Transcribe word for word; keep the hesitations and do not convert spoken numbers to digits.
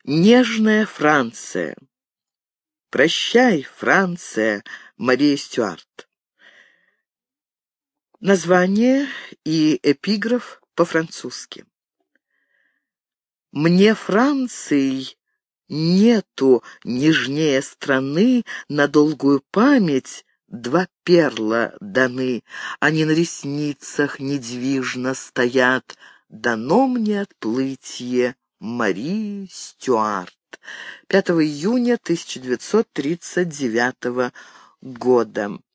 Нежная Франция. Прощай, Франция, Мария Стюарт. Название и эпиграф по-французски. Мне Франции нету нежнее страны, на долгую память два перла даны, они на ресницах недвижно стоят, дано мне отплытие Марии Стюарт. пятого июня тысяча девятьсот тридцать девятого года.